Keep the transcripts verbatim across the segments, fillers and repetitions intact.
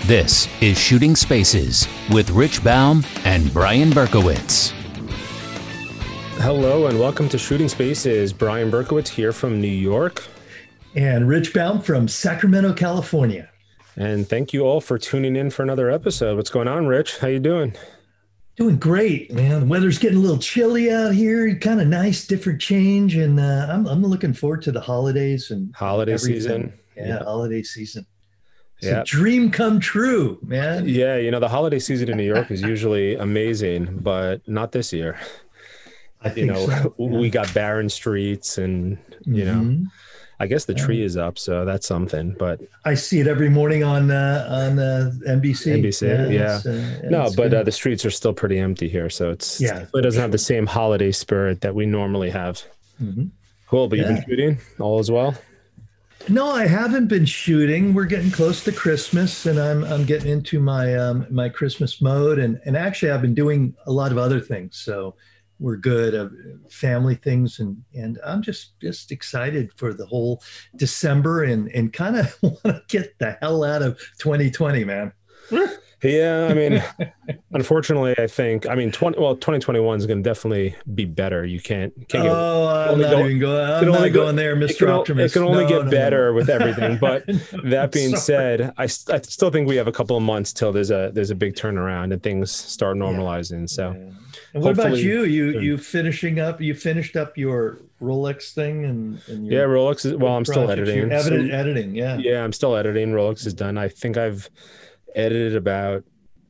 This is Shooting Spaces with Rich Baum and Brian Berkowitz. Hello and welcome to Shooting Spaces. Brian Berkowitz here from New York. And Rich Baum from Sacramento, California. And thank you all for tuning in for another episode. What's going on, Rich? How you doing? Doing great, man. The weather's getting a little chilly out here. Kind of nice, different change. And uh, I'm, I'm looking forward to the holidays and holiday everything. season. Yeah, yeah, holiday season. It's yeah. a dream come true, man. Yeah, you know, the holiday season in New York is usually amazing, but not this year. I think you know, so. Yeah. We got barren streets and, you mm-hmm. know, I guess the tree is up, so that's something. But I see it every morning on uh, on uh, N B C. N B C, yeah. yeah. Uh, no, but uh, the streets are still pretty empty here, so it's yeah, it doesn't sure. have the same holiday spirit that we normally have. Mm-hmm. Cool, but yeah. you've been shooting all as well? No, I haven't been shooting. We're getting close to Christmas, and I'm I'm getting into my um, my Christmas mode, and and actually I've been doing a lot of other things. So we're good, uh, family things, and and I'm just just excited for the whole December, and and kind of want to get the hell out of twenty twenty, man. Yeah, I mean, unfortunately, I think, I mean, twenty, well, twenty twenty-one is going to definitely be better. You can't, can't get, oh, I'm not go, even going, I'm not going there, Mister It can, Optimist. it can only no, get no, better no. with everything. But that being Sorry. said, I, I still think we have a couple of months till there's a, there's a big turnaround and things start normalizing. Yeah. So, yeah. And what about you? You, you finishing up, you finished up your Rolex thing and, and your yeah, Rolex is, well, I'm still editing. Evident so, editing. Yeah. Yeah. I'm still editing. Rolex is done. I think I've edited about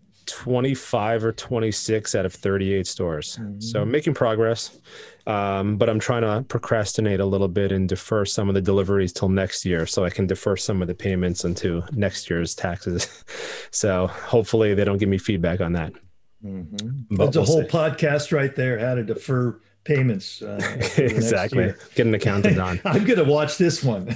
twenty-five or twenty-six out of thirty-eight stores. Mm-hmm. So I'm making progress, um, but I'm trying to procrastinate a little bit and defer some of the deliveries till next year so I can defer some of the payments into next year's taxes. So hopefully they don't give me feedback on that. Mm-hmm. That's we'll a whole see. podcast right there, how to defer payments. Uh, exactly. Get an accountant on. I'm going to watch this one.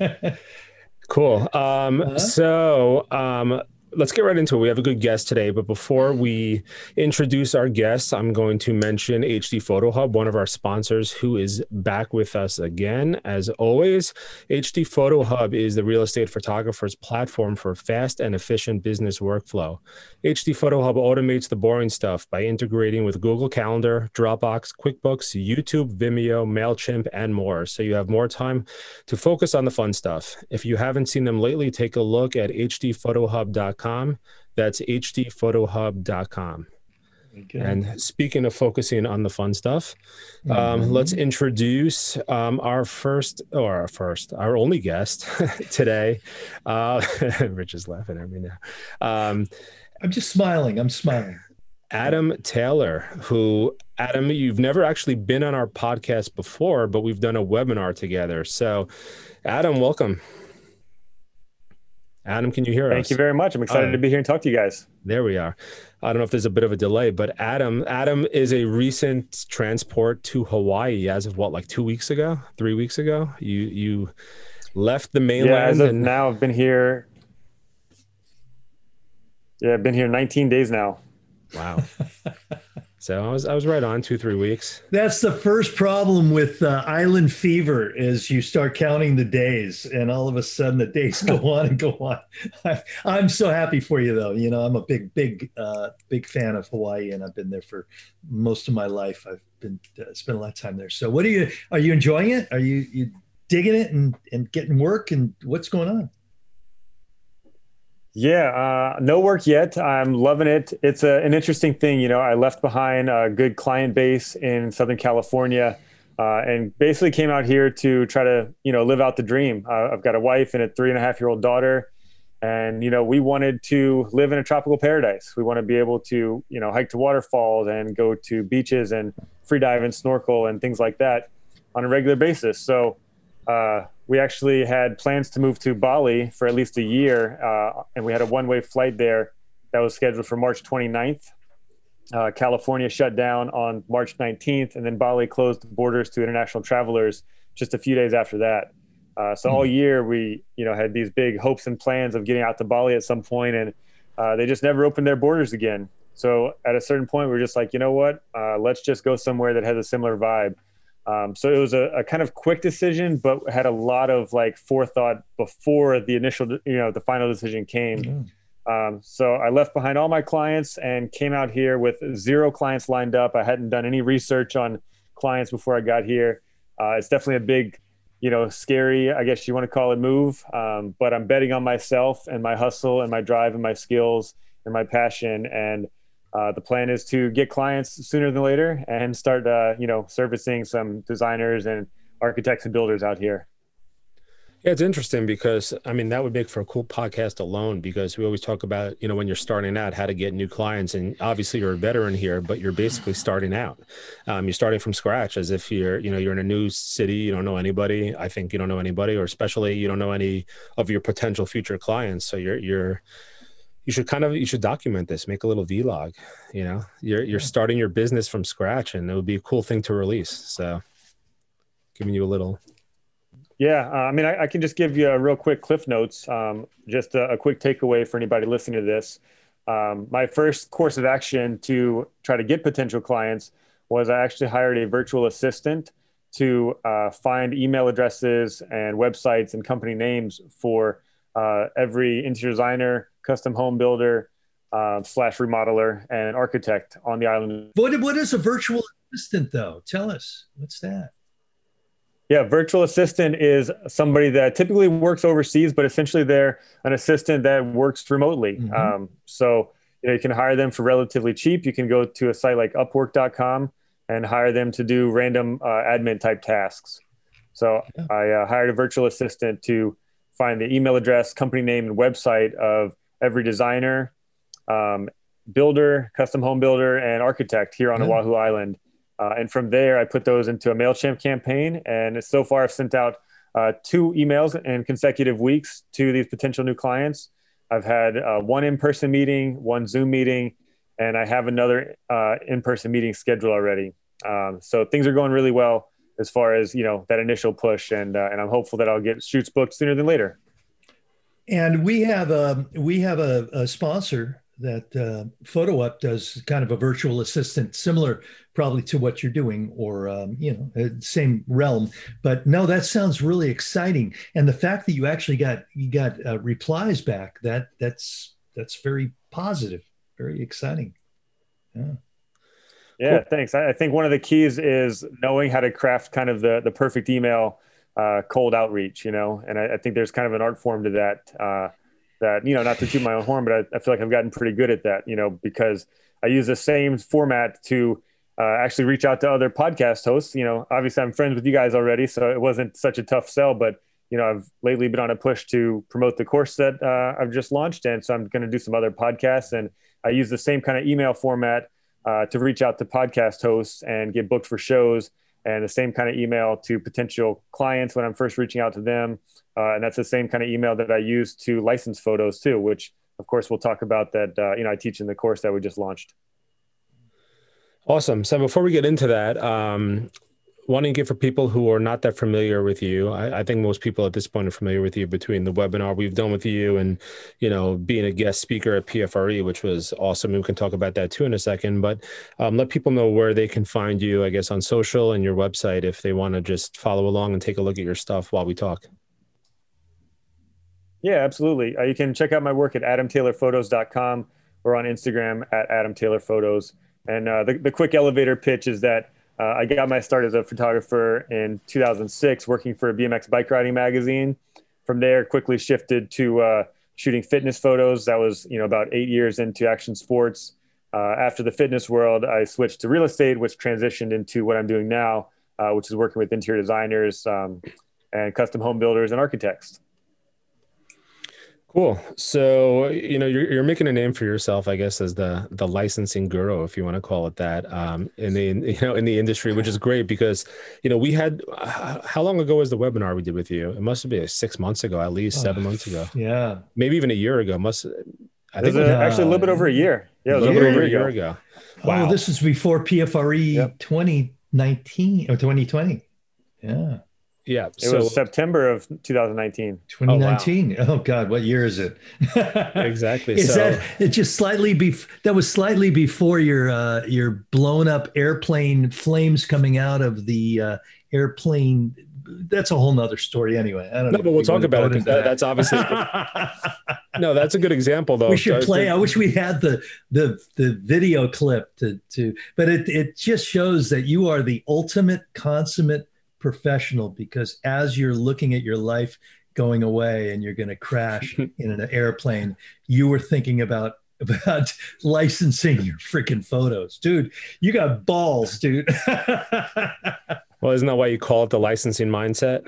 Cool. Um, uh-huh. So, um, let's get right into it. We have a good guest today, but before we introduce our guests, I'm going to mention H D Photo Hub, one of our sponsors, who is back with us again. As always, H D Photo Hub is the real estate photographer's platform for fast and efficient business workflow. H D Photo Hub automates the boring stuff by integrating with Google Calendar, Dropbox, QuickBooks, YouTube, Vimeo, MailChimp, and more, so you have more time to focus on the fun stuff. If you haven't seen them lately, take a look at h d photo hub dot com. That's h d photo hub dot com. Okay. And speaking of focusing on the fun stuff, mm-hmm. um, let's introduce um, our first, or our first, our only guest today. Uh, Rich is laughing at me now. Um, I'm just smiling. I'm smiling. Adam Taylor, who, Adam, you've never actually been on our podcast before, but we've done a webinar together. So, Adam, welcome. Adam, can you hear Thank us? Thank you very much. I'm excited uh, to be here and talk to you guys. There we are. I don't know if there's a bit of a delay, but Adam, Adam is a recent transport to Hawaii as of what, like two weeks ago, three weeks ago? You you left the mainland. Yeah, as of and now I've been here. Yeah, I've been here nineteen days now. Wow. So I was I was right on two, three weeks. That's the first problem with uh, island fever is you start counting the days and all of a sudden the days go on and go on. I, I'm so happy for you though. You know, I'm a big, big, uh, big fan of Hawaii and I've been there for most of my life. I've been uh, spent a lot of time there. So what are you, are you enjoying it? Are you, you digging it and, and getting work and what's going on? Yeah, uh, no work yet. I'm loving it. It's a, an interesting thing. You know, I left behind a good client base in Southern California uh, and basically came out here to try to, you know, live out the dream. Uh, I've got a wife and a three and a half year old daughter. And, you know, we wanted to live in a tropical paradise. We want to be able to, you know, hike to waterfalls and go to beaches and free dive and snorkel and things like that on a regular basis. So, uh, we actually had plans to move to Bali for at least a year, uh, and we had a one-way flight there that was scheduled for March twenty-ninth. Uh, California shut down on March nineteenth, and then Bali closed the borders to international travelers just a few days after that. Uh, so mm-hmm. all year we, you know, had these big hopes and plans of getting out to Bali at some point, and uh, they just never opened their borders again. So at a certain point, we were just like, you know what, uh, let's just go somewhere that has a similar vibe. Um, so it was a, a kind of quick decision, but had a lot of like forethought before the initial, you know, the final decision came. Mm-hmm. Um, so I left behind all my clients and came out here with zero clients lined up. I hadn't done any research on clients before I got here. Uh, it's definitely a big, you know, scary, I guess you want to call it, move. Um, but I'm betting on myself and my hustle and my drive and my skills and my passion. And uh, the plan is to get clients sooner than later and start, uh, you know, servicing some designers and architects and builders out here. Yeah, it's interesting because, I mean, that would make for a cool podcast alone, because we always talk about, you know, when you're starting out, how to get new clients. And obviously you're a veteran here, but you're basically starting out. Um, you're starting from scratch, as if you're, you know, you're in a new city, you don't know anybody. I think you don't know anybody, or especially you don't know any of your potential future clients. So you're, you're, you should kind of, you should document this, make a little vlog, you know, you're, you're starting your business from scratch, and it would be a cool thing to release. So giving you a little... Yeah, uh, I mean, I, I can just give you a real quick Cliff Notes, um, just a, a quick takeaway for anybody listening to this. Um, my first course of action to try to get potential clients was I actually hired a virtual assistant to uh, find email addresses and websites and company names for uh, every interior designer, custom home builder, uh, slash remodeler, and architect on the island. What, what is a virtual assistant, though? Tell us. What's that? Yeah, virtual assistant is somebody that typically works overseas, but essentially they're an assistant that works remotely. Mm-hmm. Um, so you know, you can hire them for relatively cheap. You can go to a site like upwork dot com and hire them to do random uh, admin type tasks. So yeah. I uh, hired a virtual assistant to find the email address, company name, and website of every designer, um, builder, custom home builder, and architect here on yeah. Oahu Island. Uh, and from there, I put those into a MailChimp campaign. And so far, I've sent out uh, two emails in consecutive weeks to these potential new clients. I've had uh, one in-person meeting, one Zoom meeting, and I have another uh, in-person meeting scheduled already. Um, so things are going really well as far as, you know, that initial push. And, uh, and I'm hopeful that I'll get shoots booked sooner than later. And we have a, we have a, a sponsor that uh, PhotoUp does, kind of a virtual assistant, similar probably to what you're doing, or, um, you know, same realm. But no, that sounds really exciting. And the fact that you actually got, you got uh, replies back, that that's, that's very positive, very exciting. Yeah. Yeah, Cool. Thanks. I, I think one of the keys is knowing how to craft kind of the, the perfect email, uh, cold outreach, you know, and I, I think there's kind of an art form to that, uh, that, you know, not to toot my own horn, but I, I feel like I've gotten pretty good at that, you know, because I use the same format to uh, actually reach out to other podcast hosts. You know, obviously I'm friends with you guys already, so it wasn't such a tough sell, but, you know, I've lately been on a push to promote the course that uh, I've just launched. And so I'm going to do some other podcasts, and I use the same kind of email format uh, to reach out to podcast hosts and get booked for shows, and the same kind of email to potential clients when I'm first reaching out to them. Uh, and that's the same kind of email that I use to license photos too, which of course we'll talk about that, uh, you know, I teach in the course that we just launched. Awesome. So before we get into that, um, wanting to get for people who are not that familiar with you, I, I think most people at this point are familiar with you between the webinar we've done with you and, you know, being a guest speaker at P F R E, which was awesome. We can talk about that too in a second, but um, let people know where they can find you, I guess, on social and your website, if they want to just follow along and take a look at your stuff while we talk. Yeah, absolutely. Uh, you can check out my work at adam taylor photos dot com or on Instagram at adam taylor photos. And uh, the, the quick elevator pitch is that uh, I got my start as a photographer in two thousand six, working for a B M X bike riding magazine. From there, quickly shifted to uh, shooting fitness photos. That was, you know, about eight years into action sports. Uh, after the fitness world, I switched to real estate, which transitioned into what I'm doing now, uh, which is working with interior designers um, and custom home builders and architects. Cool. So, you know, you're, you're making a name for yourself, I guess, as the the licensing guru, if you want to call it that, um, in the, you know, in the industry, which is great because, you know, we had, uh, how long ago was the webinar we did with you? It must have been six months ago, at least seven oh, months ago. Yeah. Maybe even a year ago. Must, I think it was a, actually a little bit over a year. Yeah, it was a little over a year ago. Wow. Oh, this is before P F R E yep. twenty nineteen or twenty twenty. Yeah. Yeah. It so, was September of two thousand nineteen. twenty nineteen. Oh, wow. Oh God, what year is it? Exactly. Is so, that it just slightly bef- that was slightly before your uh, your blown up airplane flames coming out of the uh, airplane that's a whole nother story anyway. I don't No, know. but we'll talk about it because that, that's obviously no, that's a good example though. We should play. I wish we had the the the video clip to to, but it it just shows that you are the ultimate consummate professional, because as you're looking at your life going away and you're going to crash in an airplane, you were thinking about about licensing your freaking photos, dude. You got balls, dude. Well, isn't that why you call it the licensing mindset?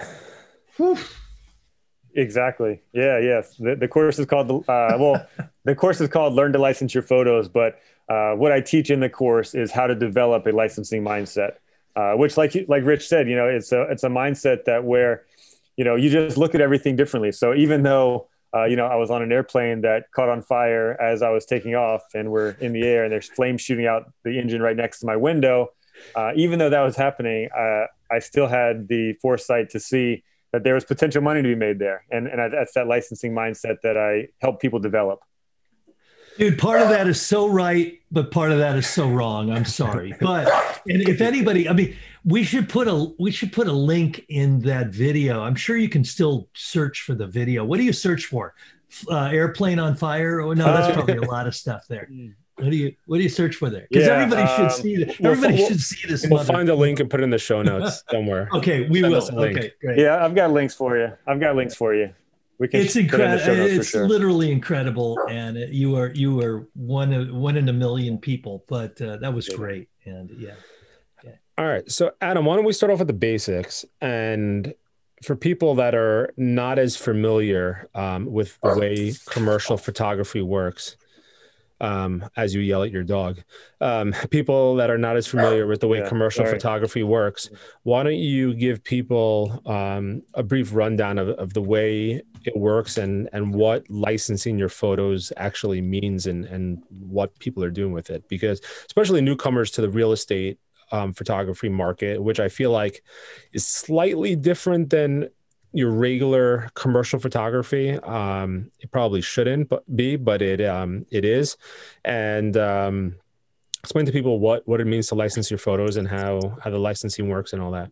Exactly. Yeah. Yes. The, the course is called, uh, well, the course is called Learn to License Your Photos. But uh, what I teach in the course is how to develop a licensing mindset, uh, which like, like Rich said, you know, it's a, it's a mindset that where, you know, you just look at everything differently. So even though, uh, you know, I was on an airplane that caught on fire as I was taking off and we're in the air and there's flames shooting out the engine right next to my window. Uh, even though that was happening, uh, I still had the foresight to see that there was potential money to be made there. And, and that's that licensing mindset that I help people develop. Dude, part of that is so right, but part of that is so wrong. I'm sorry. But and if anybody, I mean, we should put a we should put a link in that video. I'm sure you can still search for the video. What do you search for? Uh, airplane on fire? Oh no, that's probably a lot of stuff there. What do you what do you search for there? Because Yeah, everybody um, should see it. Everybody we'll, should see this. We'll mother- find a link and put it in the show notes somewhere. Okay, we Send will. us a link. Okay, great. Yeah, I've got links for you. I've got links for you. We can It's put it in the incredible. show notes for It's sure. literally incredible, and it, you are you are one of, one in a million people. But uh, that was great, and yeah. All right. So, Adam, why don't we start off with the basics? And for people that are not as familiar um, with the way commercial photography works, um, as you yell at your dog, um, people that are not as familiar with the way Yeah, commercial sorry. photography works, why don't you give people um, a brief rundown of, of the way it works and, and what licensing your photos actually means and, and what people are doing with it? Because especially newcomers to the real estate Um, photography market, which I feel like is slightly different than your regular commercial photography. Um, it probably shouldn't but be, but it um, it is. And um, explain to people what what it means to license your photos and how how the licensing works and all that.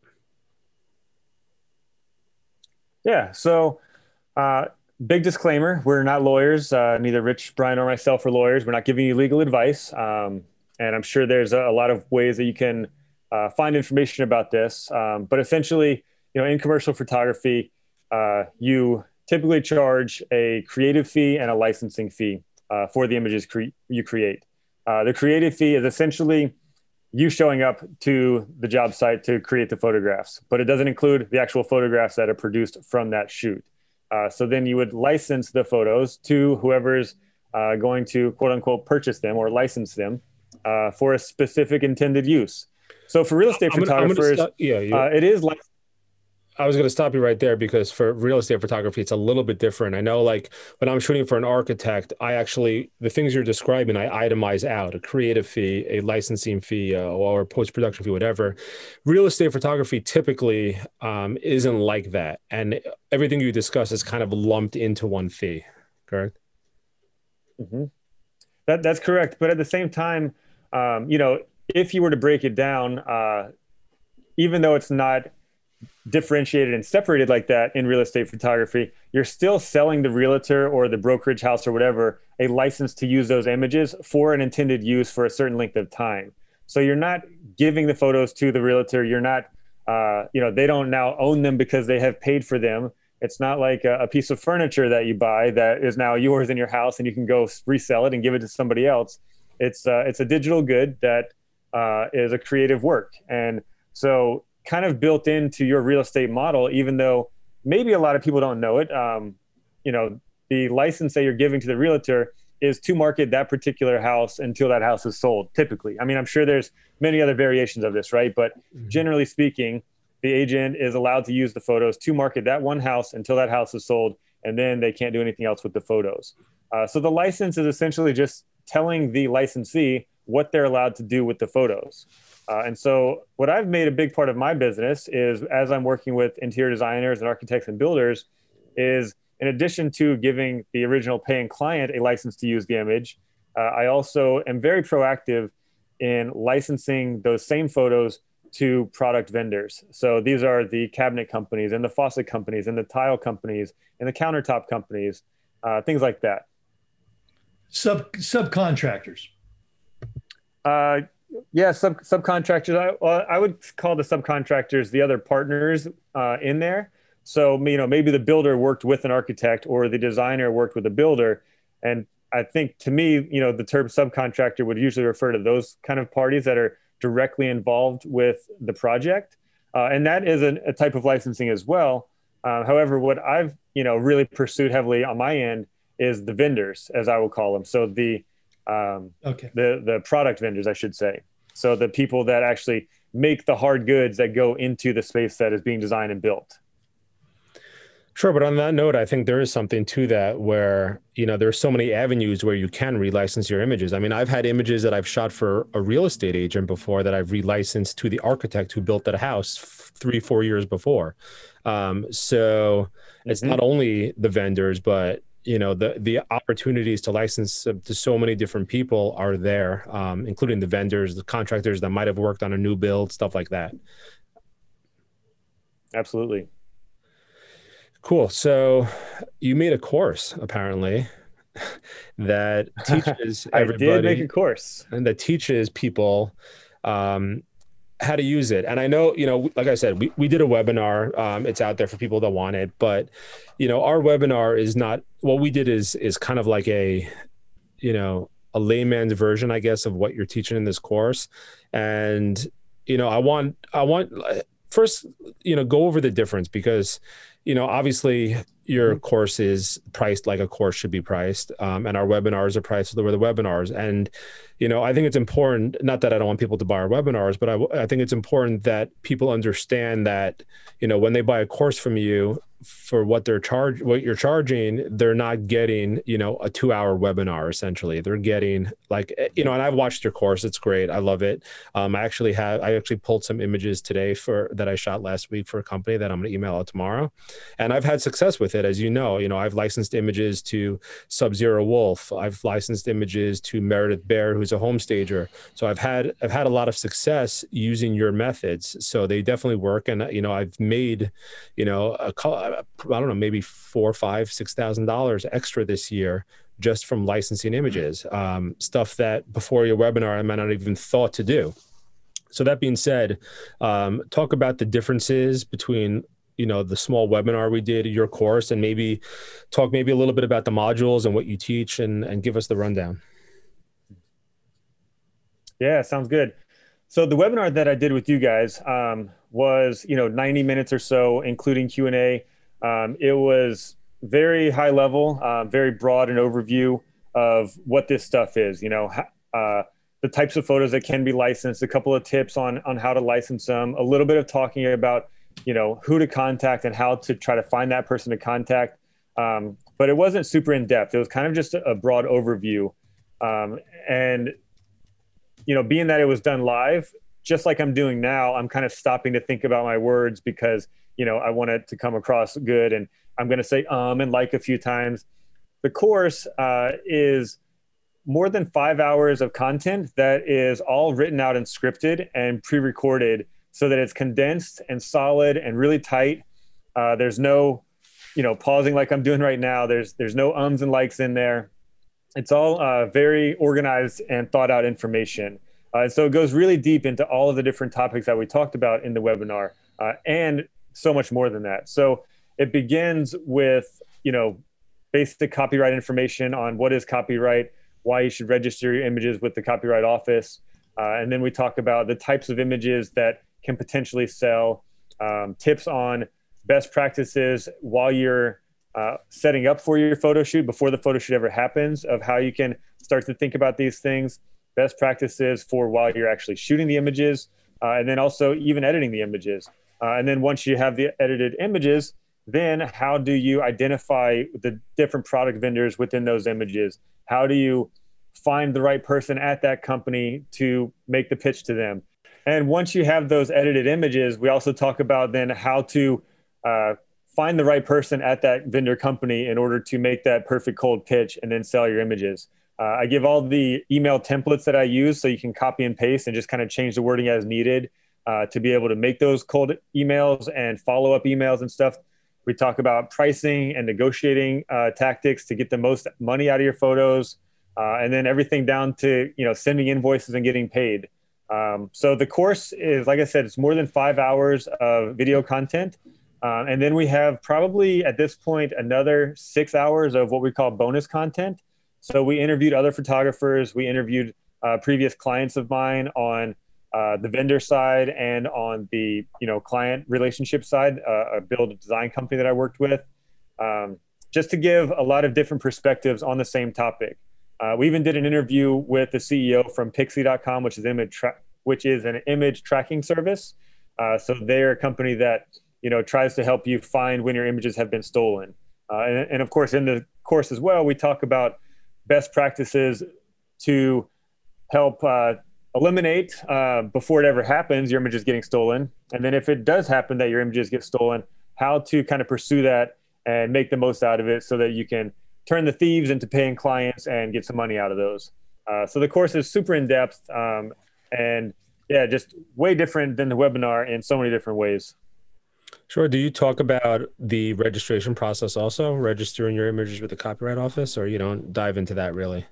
Yeah. So, uh, big disclaimer: we're not lawyers. Uh, neither Rich, Brian, or myself are lawyers. We're not giving you legal advice. Um, And I'm sure there's a, a lot of ways that you can uh, find information about this. Um, but essentially, you know, in commercial photography, uh, you typically charge a creative fee and a licensing fee uh, for the images cre- you create. Uh, the creative fee is essentially you showing up to the job site to create the photographs, but it doesn't include the actual photographs that are produced from that shoot. Uh, so then you would license the photos to whoever's uh, going to quote unquote purchase them or license them Uh, for a specific intended use. So for real estate I'm gonna- I'm gonna photographers, stop- yeah, you- uh, it is like, I was going to stop you right there because for real estate photography, it's a little bit different. I know, like when I'm shooting for an architect, I actually, the things you're describing, I itemize out: a creative fee, a licensing fee, uh, or a post-production fee, whatever. Real estate photography typically um, isn't like that. And everything you discuss is kind of lumped into one fee, correct? mm-hmm. that, that's correct. But at the same time, um, you know, if you were to break it down, uh, even though it's not differentiated and separated like that in real estate photography, you're still selling the realtor or the brokerage house or whatever a license to use those images for an intended use for a certain length of time. So you're not giving the photos to the realtor. You're not, uh, you know, they don't now own them because they have paid for them. It's not like a, a piece of furniture that you buy that is now yours in your house and you can go resell it and give it to somebody else. It's uh, it's a digital good that uh, is a creative work. And so kind of built into your real estate model, even though maybe a lot of people don't know it, um, you know, the license that you're giving to the realtor is to market that particular house until that house is sold, typically. I mean, I'm sure there's many other variations of this, right? But mm-hmm. generally speaking, the agent is allowed to use the photos to market that one house until that house is sold, and then they can't do anything else with the photos. Uh, so the license is essentially just telling the licensee what they're allowed to do with the photos. Uh, and so what I've made a big part of my business is, as I'm working with interior designers and architects and builders, is in addition to giving the original paying client a license to use the image, uh, I also am very proactive in licensing those same photos to product vendors. So these are the cabinet companies and the faucet companies and the tile companies and the countertop companies, uh, things like that. Sub subcontractors. Uh, yeah, sub subcontractors. I, well, I would call the subcontractors the other partners uh, in there. So, you know, maybe the builder worked with an architect or the designer worked with a builder. And I think to me, you know, the term subcontractor would usually refer to those kind of parties that are directly involved with the project. Uh, and that is a, a type of licensing as well. Uh, however, what I've, you know, really pursued heavily on my end is the vendors, as I will call them. So the, um, okay. the, the product vendors, I should say. So the people that actually make the hard goods that go into the space that is being designed and built. Sure, but on that note, I think there is something to that where, you know, there's so many avenues where you can relicense your images. I mean, I've had images that I've shot for a real estate agent before that I've relicensed to the architect who built that house three, four years before. Um, so mm-hmm. It's not only the vendors, but, you know, the, the opportunities to license to so many different people are there, um, including the vendors, the contractors that might have worked on a new build, stuff like that. Absolutely. Cool. So you made a course apparently that teaches everybody. I did make a course and that teaches people um, how to use it. And I know, you know, like I said, we, we did a webinar. Um, it's out there for people that want it, but you know, our webinar is not, what we did is, is kind of like a, you know, a layman's version, I guess, of what you're teaching in this course. And, you know, I want, I want first, you know, go over the difference because, you know, obviously your course is priced like a course should be priced. Um, and our webinars are priced the way the webinars. And, you know, I think it's important, not that I don't want people to buy our webinars, but I, I think it's important that people understand that, you know, when they buy a course from you for what they're charge, what you're charging, they're not getting, you know, a two hour webinar, essentially. They're getting like, you know, and I've watched your course. It's great. I love it. Um, I actually have, I actually pulled some images today for that I shot last week for a company that I'm going to email out tomorrow. And I've had success with it. As you know, you know, I've licensed images to Sub-Zero Wolf. I've licensed images to Meredith Bear, who's a home stager. So I've had, I've had a lot of success using your methods. So they definitely work. And, you know, I've made, you know, a I don't know, maybe four, five, six thousand dollars extra this year just from licensing images, um, stuff that before your webinar I might not even thought to do. So that being said, um, talk about the differences between, you know, the small webinar we did, your course, and maybe talk maybe a little bit about the modules and what you teach, and and give us the rundown. Yeah, sounds good. So the webinar that I did with you guys um, was, you know, ninety minutes or so, including Q and A. Um, it was very high level, uh, very broad an overview of what this stuff is, you know, uh, the types of photos that can be licensed, a couple of tips on, on how to license them, a little bit of talking about, you know, who to contact and how to try to find that person to contact. Um, but it wasn't super in depth. It was kind of just a broad overview. Um, and, you know, being that it was done live, just like I'm doing now, I'm kind of stopping to think about my words because, you know, I want it to come across good, and I'm going to say um and like a few times. The course uh, is more than five hours of content that is all written out and scripted and pre-recorded so that it's condensed and solid and really tight. Uh, there's no, you know, pausing like I'm doing right now. There's there's no ums and likes in there. It's all uh, very organized and thought out information. Uh, so it goes really deep into all of the different topics that we talked about in the webinar, uh, and so much more than that. So it begins with, you know, basic copyright information on what is copyright, why you should register your images with the Copyright Office. Uh, and then we talk about the types of images that can potentially sell, um, tips on best practices while you're uh, setting up for your photo shoot, before the photo shoot ever happens, of how you can start to think about these things, best practices for while you're actually shooting the images, uh, and then also even editing the images. Uh, and then once you have the edited images, then how do you identify the different product vendors within those images? How do you find the right person at that company to make the pitch to them? And once you have those edited images, we also talk about then how to uh, find the right person at that vendor company in order to make that perfect cold pitch and then sell your images. Uh, I give all the email templates that I use so you can copy and paste and just kind of change the wording as needed. uh, to be able to make those cold emails and follow-up emails and stuff. We talk about pricing and negotiating uh, tactics to get the most money out of your photos, uh, and then everything down to, you know, sending invoices and getting paid. Um, so the course is, like I said, it's more than five hours of video content. Um, and then we have probably at this point another six hours of what we call bonus content. So we interviewed other photographers. We interviewed uh, previous clients of mine on uh, the vendor side and on the, you know, client relationship side, uh, a build a design company that I worked with, um, just to give a lot of different perspectives on the same topic. Uh, we even did an interview with the C E O from Pixie dot com, which is image tra- which is an image tracking service. Uh, so they're a company that, you know, tries to help you find when your images have been stolen. Uh, and, and of course, in the course as well, we talk about best practices to help uh, eliminate uh, before it ever happens, your images getting stolen. And then if it does happen that your images get stolen, how to kind of pursue that and make the most out of it so that you can turn the thieves into paying clients and get some money out of those. Uh, so the course is super in depth um, and yeah, just way different than the webinar in so many different ways. Sure. Do you talk about the registration process also, registering your images with the Copyright Office, or you don't dive into that really?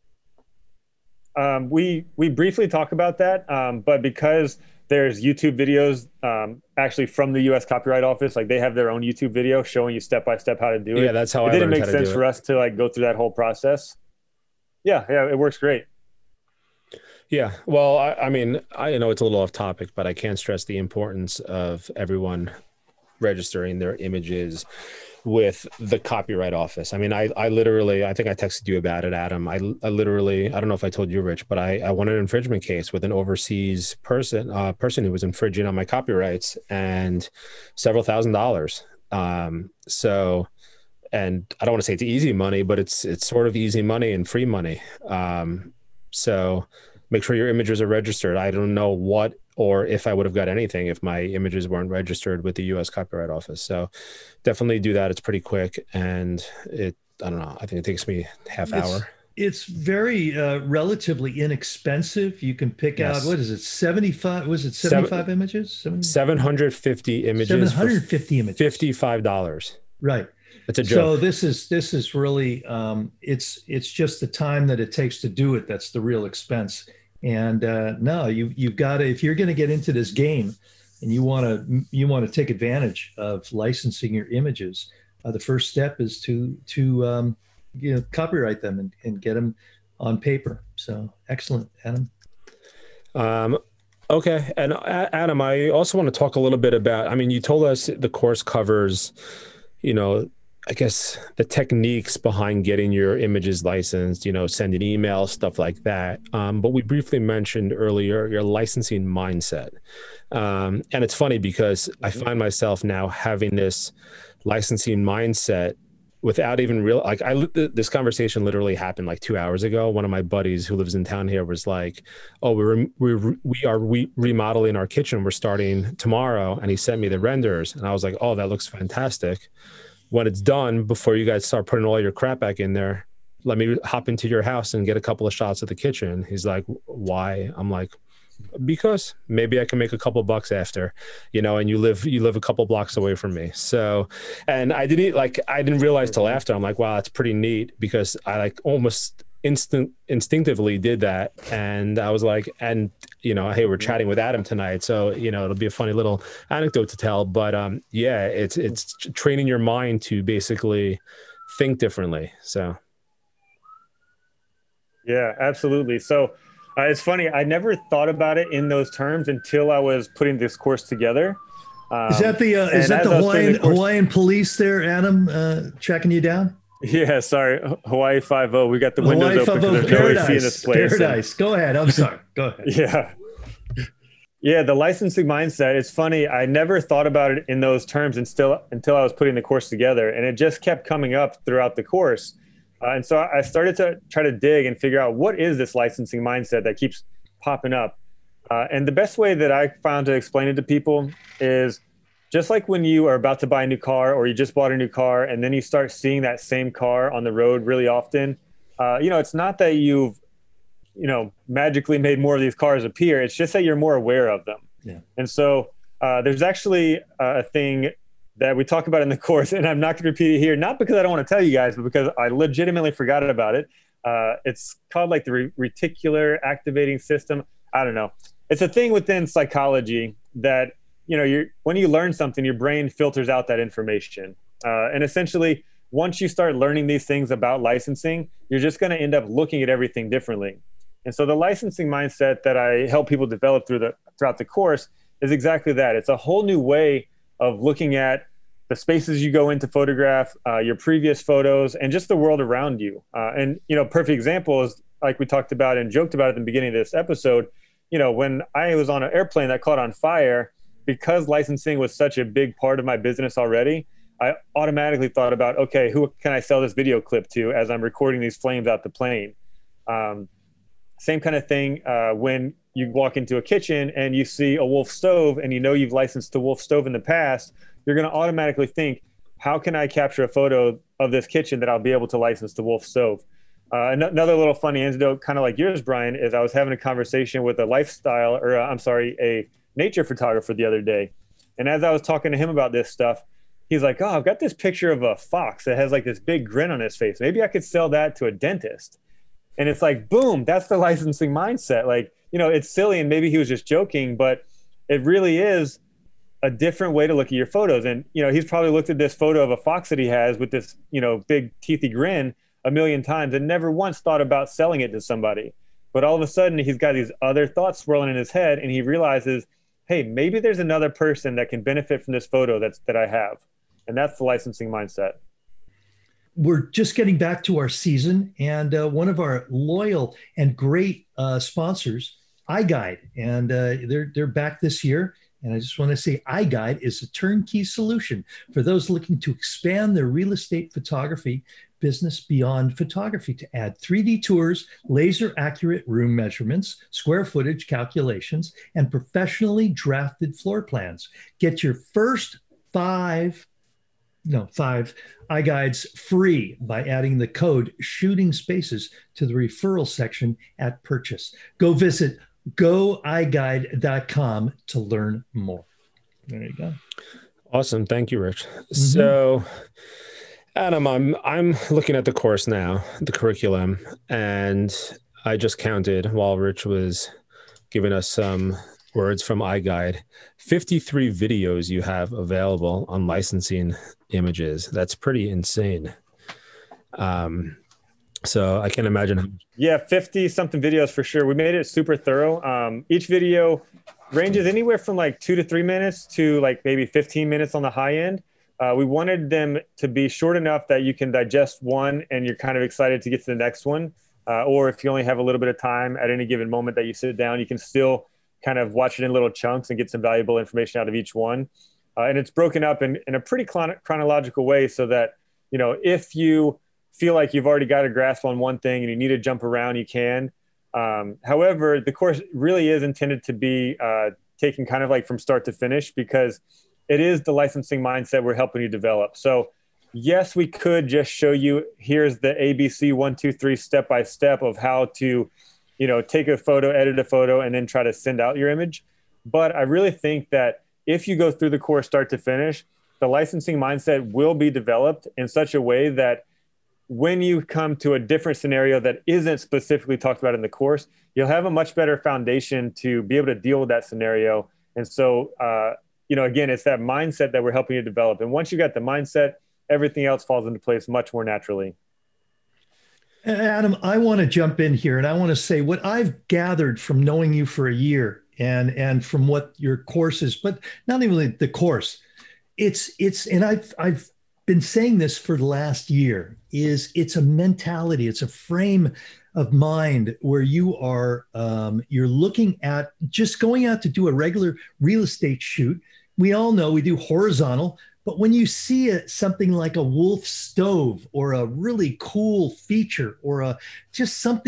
Um, we we briefly talk about that, um, but because there's YouTube videos um, actually from the U S Copyright Office, like they have their own YouTube video showing you step by step how to do it. Yeah, that's how it I didn't learned make how to sense do for it. us to like go through that whole process. Yeah, yeah, it works great. Yeah, well, I, I mean, I know it's a little off topic, but I can't stress the importance of everyone registering their images with the Copyright Office. I mean, I, I literally, I think I texted you about it, Adam. I, I literally, I don't know if I told you, Rich, but I, I won an infringement case with an overseas person, uh, person who was infringing on my copyrights and several thousand dollars. Um, so, and I don't want to say it's easy money, but it's, it's sort of easy money and free money. Um, so make sure your images are registered. I don't know what or if I would have got anything if my images weren't registered with the U S Copyright Office. So definitely do that. It's pretty quick. And it, I don't know, I think it takes me half It's, hour. it's very uh, relatively inexpensive. You can pick Yes. out, what is it, seventy-five, was it seventy-five Seven, images? seventy? seven hundred fifty images. seven hundred fifty images. fifty-five dollars. Right. It's a joke. So this is, this is really, um, it's, it's just the time that it takes to do it. That's the real expense. And uh, no, you, you've got to, if you're going to get into this game and you want to, you want to take advantage of licensing your images, uh, the first step is to, to um, you know, copyright them and, and get them on paper. So excellent, Adam. Um, okay. And uh, Adam, I also want to talk a little bit about, I mean, you told us the course covers, you know, I guess the techniques behind getting your images licensed, you know, sending emails, stuff like that. Um, but we briefly mentioned earlier your licensing mindset. Um, and it's funny because I find myself now having this licensing mindset without even real, like I, this conversation literally happened like two hours ago. One of my buddies who lives in town here was like, oh, we're, we're, we are re- remodeling our kitchen. We're starting tomorrow. And he sent me the renders and I was like, oh, that looks fantastic. When it's done, before you guys start putting all your crap back in there, let me hop into your house and get a couple of shots of the kitchen. He's like, why? I'm like, because maybe I can make a couple bucks after, you know, and you live, you live a couple blocks away from me. So, and I didn't like, I didn't realize till after. I'm like, wow, that's pretty neat because I like almost instant instinctively did that. And I was like, and you know, hey, we're chatting with Adam tonight. So, you know, it'll be a funny little anecdote to tell, but um, yeah, it's, it's training your mind to basically think differently. So. Yeah, absolutely. So uh, it's funny. I never thought about it in those terms until I was putting this course together. Um, is that the, uh, is that the Hawaiian, the course, Hawaiian police there, Adam, uh, tracking you down? Yeah, sorry. Hawaii five oh. We got the windows Hawaii open because there's Paradise, no A C in this place. Paradise. Go ahead. I'm sorry. Go ahead. Yeah. Yeah, the licensing mindset. It's funny. I never thought about it in those terms until, until I was putting the course together. And it just kept coming up throughout the course. Uh, and so I started to try to dig and figure out what is this licensing mindset that keeps popping up. Uh, and the best way that I found to explain it to people is just like when you are about to buy a new car or you just bought a new car and then you start seeing that same car on the road really often, uh, you know, it's not that you've, you know, magically made more of these cars appear. It's just that you're more aware of them. Yeah. And so uh, there's actually a thing that we talk about in the course, and I'm not going to repeat it here, not because I don't want to tell you guys, but because I legitimately forgot about it. Uh, it's called like the re- reticular activating system. I don't know. It's a thing within psychology that, you know, you're, when you learn something, your brain filters out that information. Uh, and essentially, once you start learning these things about licensing, you're just going to end up looking at everything differently. And so the licensing mindset that I help people develop through the throughout the course is exactly that. It's a whole new way of looking at the spaces you go into photograph, uh, your previous photos, and just the world around you. Uh, and, you know, perfect example is like we talked about and joked about at the beginning of this episode. You know, when I was on an airplane that caught on fire, because licensing was such a big part of my business already, I automatically thought about, okay, who can I sell this video clip to as I'm recording these flames out the plane? Um, same kind of thing uh, when you walk into a kitchen and you see a Wolf stove and you know you've licensed to Wolf stove in the past, you're going to automatically think, how can I capture a photo of this kitchen that I'll be able to license to Wolf stove? Uh, another little funny anecdote, kind of like yours, Brian, is I was having a conversation with a lifestyle, or uh, I'm sorry, a nature photographer the other day. And as I was talking to him about this stuff, he's like, oh, I've got this picture of a fox that has like this big grin on his face. Maybe I could sell that to a dentist. And it's like, boom, that's the licensing mindset. Like, you know, it's silly and maybe he was just joking, but it really is a different way to look at your photos. And, you know, he's probably looked at this photo of a fox that he has with this, you know, big teethy grin a million times and never once thought about selling it to somebody. But all of a sudden he's got these other thoughts swirling in his head and he realizes, hey, maybe there's another person that can benefit from this photo that's that I have. And that's the licensing mindset. We're just getting back to our season, and uh, one of our loyal and great uh, sponsors, iGuide, and uh, they're they're back this year. And I just want to say, iGuide is a turnkey solution for those looking to expand their real estate photography business beyond photography, to add three D tours, laser accurate room measurements, square footage calculations, and professionally drafted floor plans. Get your first five. No, five iGuides free by adding the code Shooting Spaces to the referral section at purchase. Go visit go i guide dot com to learn more. There you go. Awesome. Thank you, Rich. Mm-hmm. So, Adam, I'm I'm looking at the course now, the curriculum, and I just counted while Rich was giving us some words from iGuide, fifty-three videos you have available on licensing images. That's pretty insane. Um, so I can imagine. How- yeah, fifty something videos for sure. We made it super thorough. Um, each video ranges anywhere from like two to three minutes to like maybe fifteen minutes on the high end. Uh, we wanted them to be short enough that you can digest one and you're kind of excited to get to the next one. Uh, or if you only have a little bit of time at any given moment that you sit down, you can still kind of watch it in little chunks and get some valuable information out of each one. Uh, and it's broken up in, in a pretty chron- chronological way so that, you know, if you feel like you've already got a grasp on one thing and you need to jump around, you can. Um, however, the course really is intended to be uh, taken kind of like from start to finish, because it is the licensing mindset we're helping you develop. So yes, we could just show you, here's the A B C one, two, three, step by step of how to, you know, take a photo, edit a photo, and then try to send out your image. But I really think that if you go through the course start to finish, the licensing mindset will be developed in such a way that when you come to a different scenario that isn't specifically talked about in the course, you'll have a much better foundation to be able to deal with that scenario. And so, uh, you know, again, it's that mindset that we're helping you develop. And once you got the mindset, everything else falls into place much more naturally. Adam, I want to jump in here and I want to say what I've gathered from knowing you for a year and, and from what your course is, but not even the course. It's, it's, and I've, I've been saying this for the last year, is it's a mentality, it's a frame of mind where you are, um, you're looking at just going out to do a regular real estate shoot. We all know we do horizontal, but when you see a, something like a Wolf stove or a really cool feature or a just something that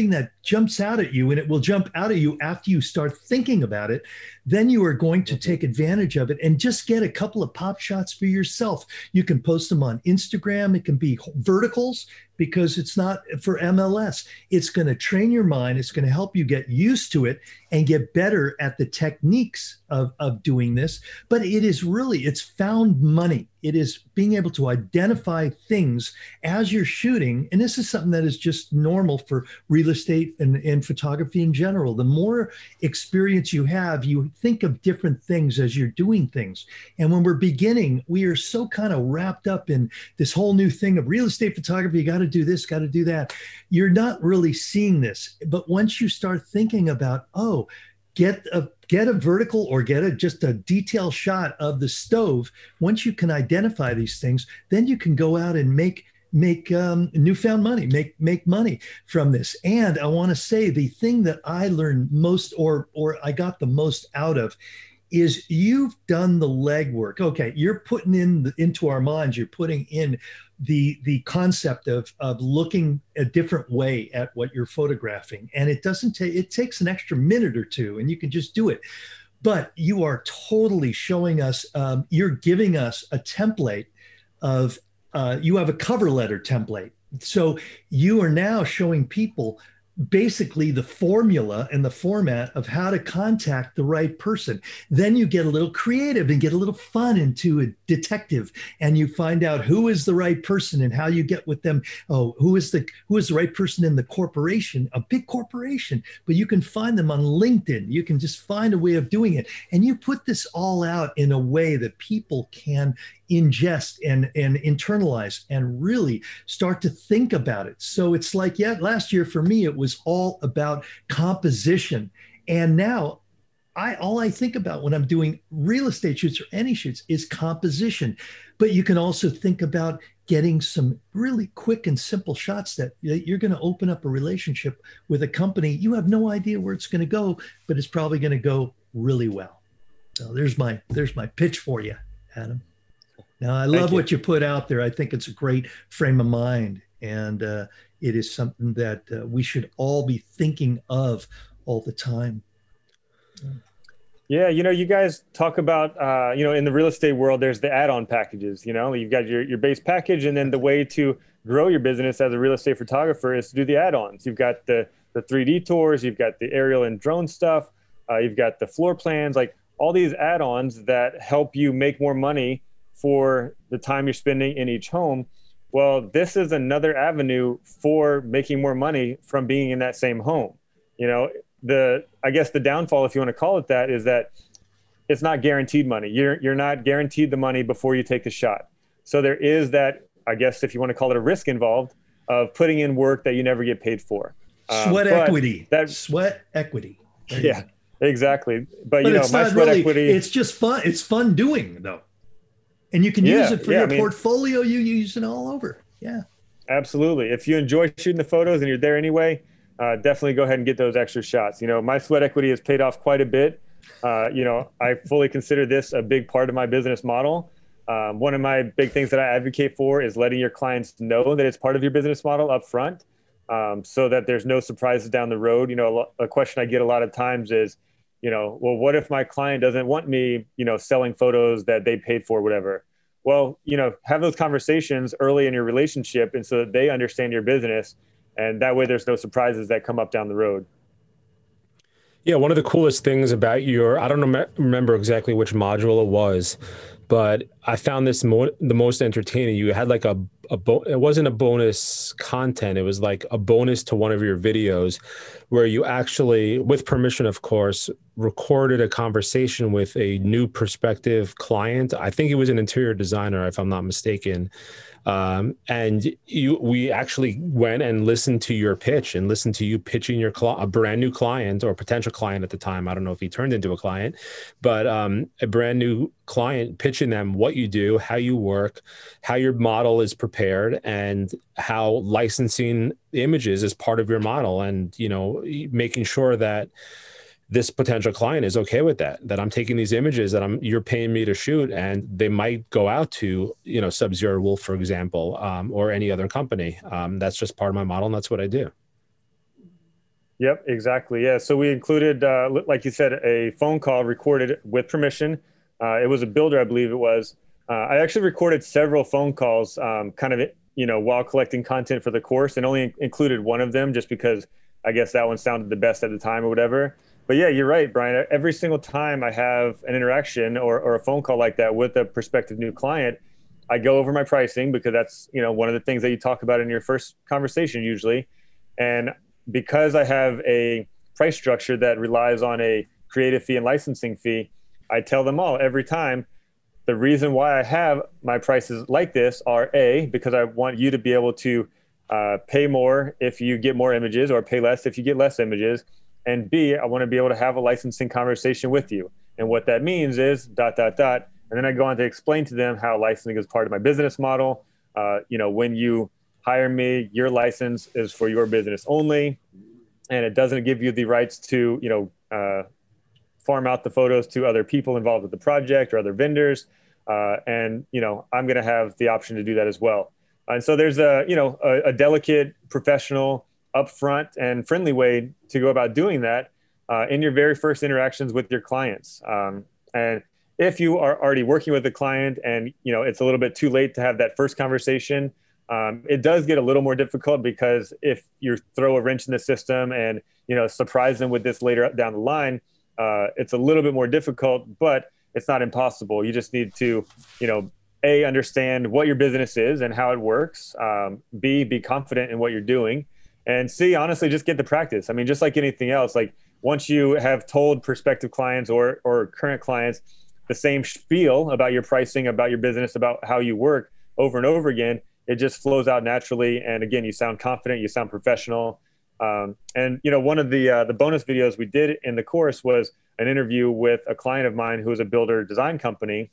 jumps out at you, and it will jump out at you after you start thinking about it, then you are going to take advantage of it and just get a couple of pop shots for yourself. You can post them on Instagram. It can be verticals because it's not for M L S. It's going to train your mind. It's going to help you get used to it and get better at the techniques of, of doing this. But it is really, it's found money. It is being able to identify things as you're shooting. And this is something that is just normal for real estate and, and photography in general. The more experience you have, you think of different things as you're doing things. And when we're beginning, we are so kind of wrapped up in this whole new thing of real estate photography. You got to do this, got to do that. You're not really seeing this. But once you start thinking about, oh, get a get a vertical or get a just a detailed shot of the stove. Once you can identify these things, then you can go out and make make um, newfound money, make make money from this. And I want to say the thing that I learned most, or or I got the most out of, is you've done the legwork. Okay, you're putting in the, into our minds, you're putting in the the concept of of looking a different way at what you're photographing. And it doesn't take, it takes an extra minute or two and you can just do it. But you are totally showing us, um, you're giving us a template of, uh, you have a cover letter template. So you are now showing people basically the formula and the format of how to contact the right person. Then you get a little creative and get a little fun into a detective, and you find out who is the right person and how you get with them. Oh, who is the who is the right person in the corporation, a big corporation, but you can find them on LinkedIn. You can just find a way of doing it. And you put this all out in a way that people can ingest and, and internalize and really start to think about it. So it's like, yeah, last year for me, it was all about composition. And now I all I think about when I'm doing real estate shoots or any shoots is composition. But you can also think about getting some really quick and simple shots that you're going to open up a relationship with a company. You have no idea where it's going to go, but it's probably going to go really well. So there's my there's my pitch for you, Adam. Now, I love what you put out there. I think it's a great frame of mind, and uh, it is something that uh, we should all be thinking of all the time. Yeah, you know, you guys talk about, uh, you know, in the real estate world, there's the add-on packages. You know, you've got your, your base package, and then the way to grow your business as a real estate photographer is to do the add-ons. You've got the, the three D tours, you've got the aerial and drone stuff, uh, you've got the floor plans, like all these add-ons that help you make more money for the time you're spending in each home. Well, this is another avenue for making more money from being in that same home. You know, the, I guess the downfall, if you want to call it that, is that it's not guaranteed money. You're, you're not guaranteed the money before you take the shot. So there is that, I guess, if you want to call it a risk involved of putting in work that you never get paid for. Um, sweat equity. That sweat equity. There yeah, exactly. But, but you know, my sweat really, equity. It's just fun. It's fun doing though. And you can use yeah, it for yeah, your I mean, portfolio. You use it all over. Yeah, absolutely. If you enjoy shooting the photos and you're there anyway, uh, definitely go ahead and get those extra shots. You know, my sweat equity has paid off quite a bit. Uh, you know, I fully consider this a big part of my business model. Um, one of my big things that I advocate for is letting your clients know that it's part of your business model up front, um, so that there's no surprises down the road. You know, a, a question I get a lot of times is, you know, well, what if my client doesn't want me, you know, selling photos that they paid for, whatever? Well, you know, have those conversations early in your relationship, and so that they understand your business, and that way there's no surprises that come up down the road. Yeah, one of the coolest things about your, I don't rem- remember exactly which module it was, but I found this mo- the most entertaining. You had like a, a bo- it wasn't a bonus content. It was like a bonus to one of your videos where you actually, with permission, of course, recorded a conversation with a new prospective client. I think it was an interior designer, if I'm not mistaken. Um, and you, we actually went and listened to your pitch and listened to you pitching your cl- a brand new client or potential client at the time. I don't know if he turned into a client, but um, a brand new client, pitching them what you do, how you work, how your model is prepared, and how licensing the images is part of your model, and you know, making sure that this potential client is okay with that, that I'm taking these images that I'm, you're paying me to shoot, and they might go out to, you know, Sub-Zero Wolf, for example, um, or any other company. Um, that's just part of my model, and that's what I do. Yep, exactly. Yeah. So we included, uh, li- like you said, a phone call recorded with permission. Uh, it was a builder, I believe it was. Uh, I actually recorded several phone calls, um, kind of, you know, while collecting content for the course, and only in- included one of them just because I guess that one sounded the best at the time or whatever. But yeah, you're right, Brian. Every single time I have an interaction or, or a phone call like that with a prospective new client, I go over my pricing because that's, you know, one of the things that you talk about in your first conversation usually. And because I have a price structure that relies on a creative fee and licensing fee, I tell them all every time the reason why I have my prices like this are A, because I want you to be able to uh, pay more if you get more images or pay less if you get less images. And B, I want to be able to have a licensing conversation with you. And what that means is dot, dot, dot. And then I go on to explain to them how licensing is part of my business model. Uh, you know, when you hire me, your license is for your business only, and it doesn't give you the rights to, you know, uh, farm out the photos to other people involved with the project or other vendors. Uh, and, you know, I'm going to have the option to do that as well. And so there's a, you know, a, a delicate, professional, upfront and friendly way to go about doing that uh, in your very first interactions with your clients. Um, and if you are already working with a client and, you know, it's a little bit too late to have that first conversation, um, it does get a little more difficult because if you throw a wrench in the system and, you know, surprise them with this later down the line, uh, it's a little bit more difficult, but it's not impossible. You just need to, you know, A, understand what your business is and how it works. Um, B, be confident in what you're doing. And C, honestly, just get the practice. I mean, just like anything else, like once you have told prospective clients or, or current clients the same spiel about your pricing, about your business, about how you work over and over again, it just flows out naturally. And again, you sound confident, you sound professional. Um, and, you know, one of the uh, the bonus videos we did in the course was an interview with a client of mine who is a builder design company.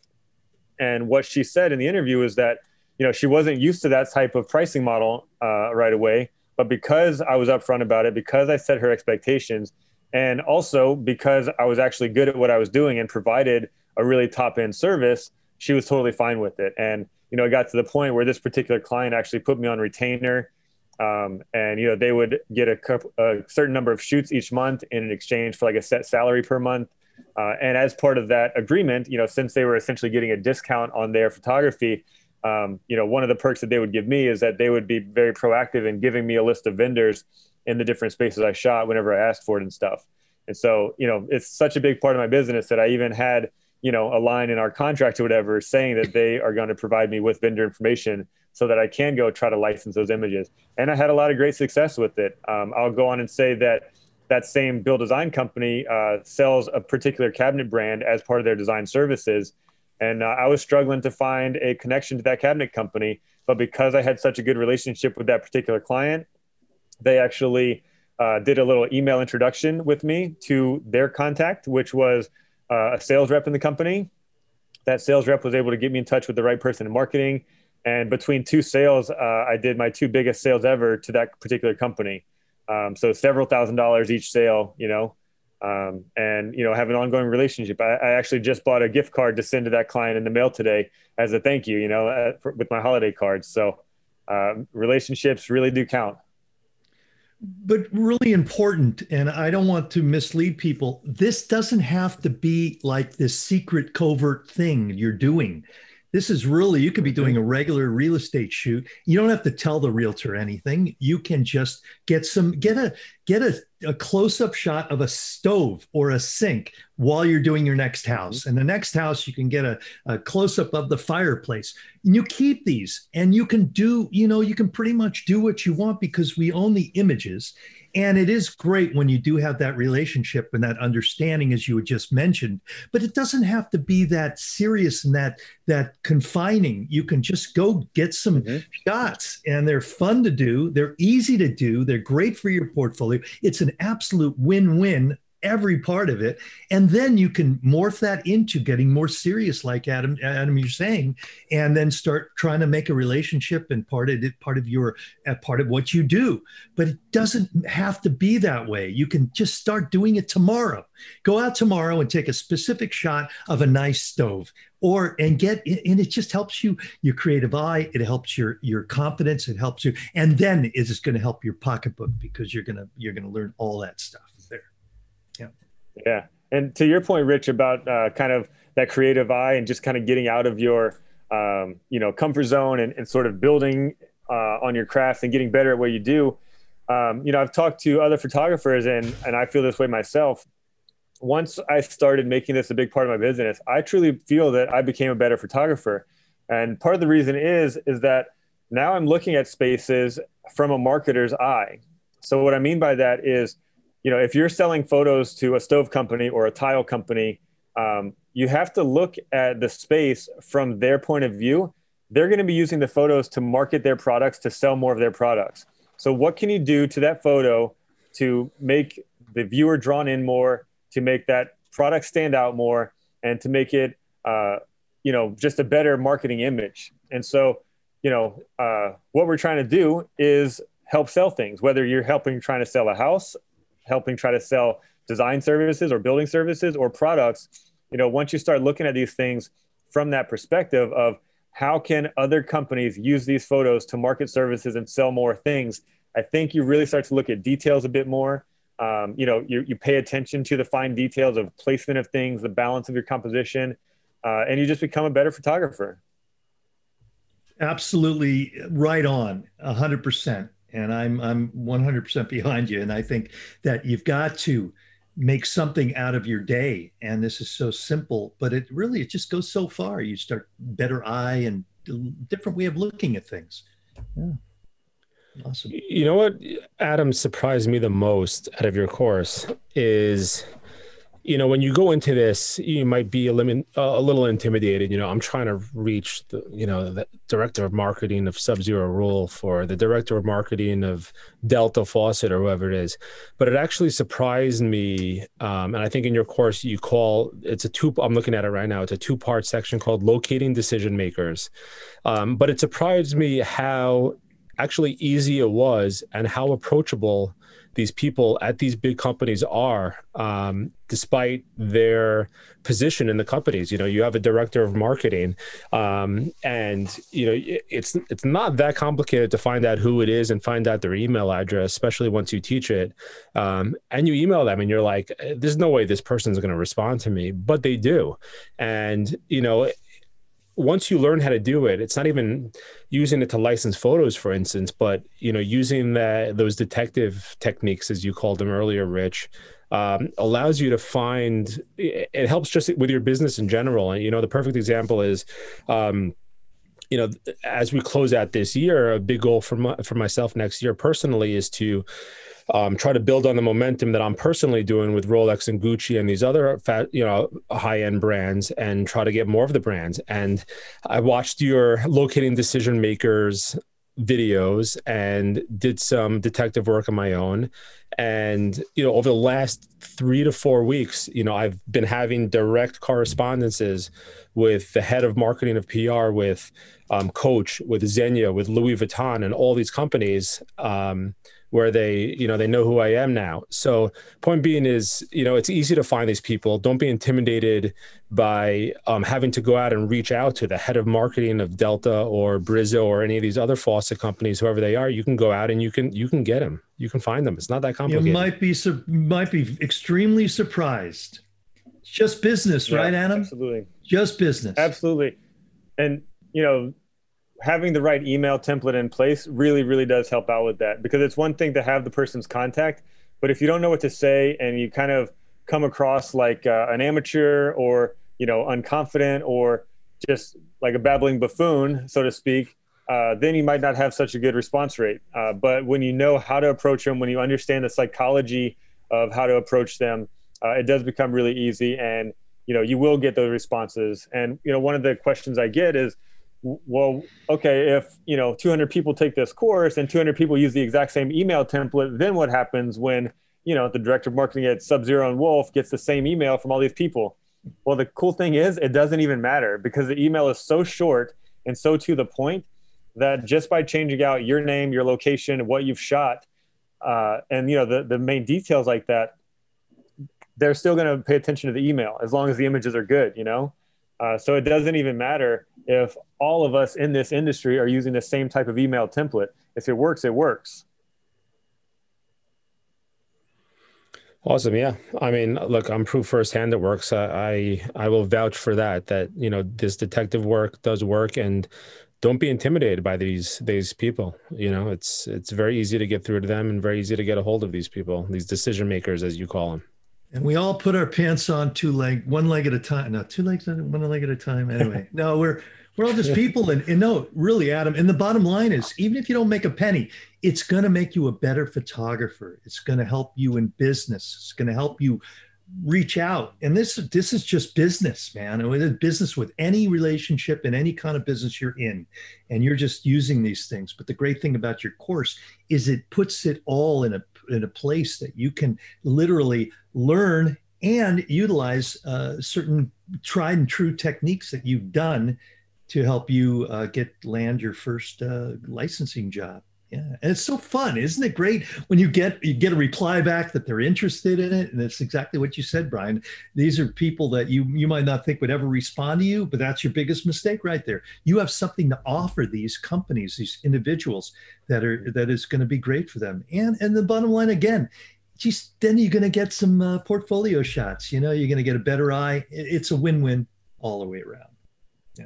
And what she said in the interview is that, you know, she wasn't used to that type of pricing model uh, right away. But because I was upfront about it, because I set her expectations, and also because I was actually good at what I was doing and provided a really top end service, she was totally fine with it. And, you know, it got to the point where this particular client actually put me on retainer. Um, and, you know, they would get a, couple, a certain number of shoots each month in exchange for like a set salary per month. Uh, and as part of that agreement, you know, since they were essentially getting a discount on their photography, um, you know, one of the perks that they would give me is that they would be very proactive in giving me a list of vendors in the different spaces I shot whenever I asked for it and stuff. And so, you know, it's such a big part of my business that I even had, you know, a line in our contract or whatever saying that they are going to provide me with vendor information so that I can go try to license those images. And I had a lot of great success with it. Um, I'll go on and say that that same build design company uh, sells a particular cabinet brand as part of their design services. And uh, I was struggling to find a connection to that cabinet company. But because I had such a good relationship with that particular client, they actually uh, did a little email introduction with me to their contact, which was uh, a sales rep in the company. That sales rep was able to get me in touch with the right person in marketing. And between two sales, uh, I did my two biggest sales ever to that particular company. Um, so several thousand dollars each sale, you know, um, and, you know, have an ongoing relationship. I, I actually just bought a gift card to send to that client in the mail today as a thank you, you know, uh, for, with my holiday cards. So um, relationships really do count. But really important, and I don't want to mislead people, this doesn't have to be like this secret covert thing you're doing. This is really, you could be doing a regular real estate shoot. You don't have to tell the realtor anything. You can just get some, get a, get a, a close-up shot of a stove or a sink while you're doing your next house. And the next house, you can get a, a close-up of the fireplace. And you keep these and you can do, you know, you can pretty much do what you want because we own the images. And it is great when you do have that relationship and that understanding, as you had just mentioned, but it doesn't have to be that serious and that that confining. You can just go get some mm-hmm. shots, and they're fun to do. They're easy to do. They're great for your portfolio. It's an absolute win-win every part of it. And then you can morph that into getting more serious, like Adam, Adam, you're saying, and then start trying to make a relationship and part of it, part of your, uh, part of what you do. But it doesn't have to be that way. You can just start doing it tomorrow. Go out tomorrow and take a specific shot of a nice stove, or and get, and it just helps you, your creative eye. It helps your your confidence. It helps you, and then it's just going to help your pocketbook, because you're gonna you're gonna learn all that stuff there. Yeah. Yeah. And to your point, Rich, about uh, kind of that creative eye and just kind of getting out of your, um, you know, comfort zone and, and sort of building uh, on your craft and getting better at what you do. Um, you know, I've talked to other photographers, and and I feel this way myself. Once I started making this a big part of my business, I truly feel that I became a better photographer. And part of the reason is, is that now I'm looking at spaces from a marketer's eye. So what I mean by that is, you know, if you're selling photos to a stove company or a tile company, um, you have to look at the space from their point of view. They're going to be using the photos to market their products, to sell more of their products. So what can you do to that photo to make the viewer drawn in more, to make that product stand out more, and to make it, uh, you know, just a better marketing image? And so, you know, uh, what we're trying to do is help sell things, whether you're helping trying to sell a house, helping try to sell design services or building services or products. You know, once you start looking at these things from that perspective of how can other companies use these photos to market services and sell more things, I think you really start to look at details a bit more. Um, you know, you, you pay attention to the fine details of placement of things, the balance of your composition, uh, and you just become a better photographer. Absolutely right on, a hundred percent. And I'm I'm one hundred percent behind you. And I think that you've got to make something out of your day. And this is so simple, but it really, it just goes so far. You start better eye and different way of looking at things. Yeah. Awesome. You know what, Adam, surprised me the most out of your course is, you know, when you go into this, you might be a, limit, a little intimidated. You know, I'm trying to reach the, you know, the director of marketing of Sub-Zero Rule for the director of marketing of Delta Faucet or whoever it is. But it actually surprised me. Um, and I think in your course, you call, it's a two, I'm looking at it right now. It's a two part section called Locating Decision Makers. Um, but it surprised me how actually easy it was and how approachable these people at these big companies are, um, despite their position in the companies. You know, you have a director of marketing, um, and you know it's it's not that complicated to find out who it is and find out their email address, especially once you teach it. Um, and you email them, and you're like, "There's no way this person's going to respond to me," but they do, and you know. Once you learn how to do it, it's not even using it to license photos, for instance, but you know, using that those detective techniques, as you called them earlier, Rich, um, allows you to find. It helps just with your business in general. And you know, the perfect example is, um, you know, as we close out this year, a big goal for my, for myself next year personally is to. Um, try to build on the momentum that I'm personally doing with Rolex and Gucci and these other fat, you know, high-end brands, and try to get more of the brands. And I watched your Locating Decision Makers videos and did some detective work on my own. And, you know, over the last three to four weeks, you know, I've been having direct correspondences with the head of marketing of P R, with um, Coach, with Xenia, with Louis Vuitton, and all these companies, um, where they, you know, they know who I am now. So point being is, you know, it's easy to find these people. Don't be intimidated by um, having to go out and reach out to the head of marketing of Delta or Brizzo or any of these other faucet companies, whoever they are. You can go out and you can, you can get them. You can find them. It's not that complicated. You might be, might be extremely surprised. It's just business, yeah, right, Adam? Absolutely. Just business. Absolutely. And, you know, having the right email template in place really, really does help out with that, because it's one thing to have the person's contact, but if you don't know what to say and you kind of come across like uh, an amateur or, you know, unconfident or just like a babbling buffoon, so to speak, uh, then you might not have such a good response rate. Uh, but when you know how to approach them, when you understand the psychology of how to approach them, uh, it does become really easy, and, you know, you will get those responses. And, you know, one of the questions I get is, well, okay, if, you know, two hundred people take this course and two hundred people use the exact same email template, then what happens when, you know, the director of marketing at Sub-Zero and Wolf gets the same email from all these people. Well, the cool thing is it doesn't even matter because the email is so short and so to the point that just by changing out your name, your location, what you've shot, uh, and, you know, the, the main details like that, they're still going to pay attention to the email as long as the images are good, you know? Uh, so it doesn't even matter if all of us in this industry are using the same type of email template. If it works, it works. Awesome. Yeah. I mean, look, I'm proof firsthand it works. I, I, I will vouch for that, that, you know, this detective work does work, and don't be intimidated by these, these people. You know, it's, it's very easy to get through to them and very easy to get a hold of these people, these decision makers, as you call them. And we all put our pants on two leg, one leg at a time. No, two legs, one leg at a time. Anyway, no, we're, we're all just people. And, and no, really, Adam. And the bottom line is, even if you don't make a penny, it's going to make you a better photographer. It's going to help you in business. It's going to help you reach out. And this, this is just business, man. And it's business with any relationship and any kind of business you're in, and you're just using these things. But the great thing about your course is it puts it all in a, in a place that you can literally learn and utilize uh, certain tried and true techniques that you've done to help you uh, get land your first uh, licensing job. Yeah, and it's so fun, isn't it great when you get you get a reply back that they're interested in it, and it's exactly what you said, Brian. These are people that you you might not think would ever respond to you, but that's your biggest mistake right there. You have something to offer these companies, these individuals that are that is going to be great for them. And and the bottom line again, just then you're going to get some uh, portfolio shots. You know, you're going to get a better eye. It's a win-win all the way around. Yeah.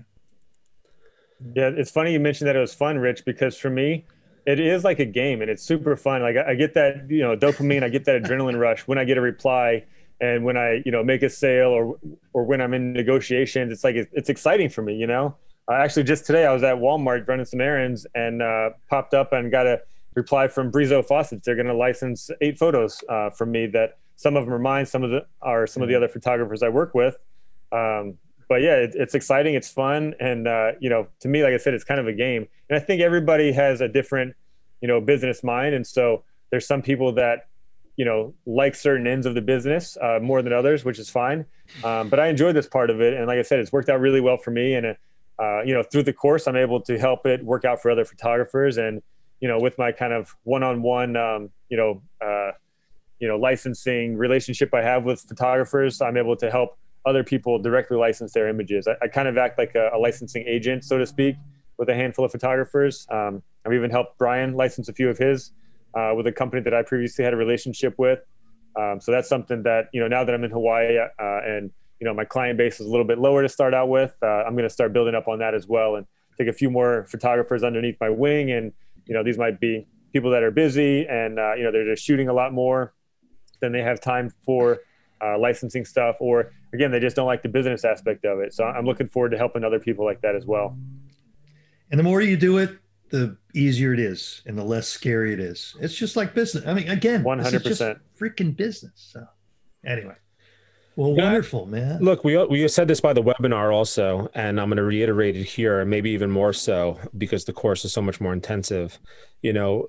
Yeah, it's funny you mentioned that it was fun, Rich, because for me, it is like a game and it's super fun. Like I, I get that, you know, dopamine, I get that adrenaline rush when I get a reply and when I, you know, make a sale or, or when I'm in negotiations. It's like, it's, it's exciting for me, you know? Uh, actually just today I was at Walmart running some errands and uh, popped up and got a reply from Brizo Faucets. They're going to license eight photos uh, from me that some of them are mine. Some of the are some of the other photographers I work with. Um, But yeah, it, it's exciting. It's fun. And, uh, you know, to me, like I said, it's kind of a game. And I think everybody has a different, you know, business mind. And so there's some people that, you know, like certain ends of the business uh, more than others, which is fine. Um, but I enjoy this part of it. And like I said, it's worked out really well for me. And, uh, you know, through the course, I'm able to help it work out for other photographers. And, you know, with my kind of one-on-one, um, you know, uh, you know, licensing relationship I have with photographers, I'm able to help other people directly license their images. I, I kind of act like a, a licensing agent, so to speak, with a handful of photographers. Um, I've even helped Brian license a few of his uh, with a company that I previously had a relationship with. Um, so that's something that, you know, now that I'm in Hawaii uh, and, you know, my client base is a little bit lower to start out with, uh, I'm going to start building up on that as well and take a few more photographers underneath my wing. And, you know, these might be people that are busy and, uh, you know, they're just shooting a lot more than they have time for uh, licensing stuff, or again, they just don't like the business aspect of it. So I'm looking forward to helping other people like that as well. And the more you do it, the easier it is and the less scary it is. It's just like business. I mean, again, one hundred percent freaking business. So anyway, well, yeah, wonderful, man. Look, we, we said this by the webinar also, and I'm going to reiterate it here, and maybe even more so because the course is so much more intensive. You know,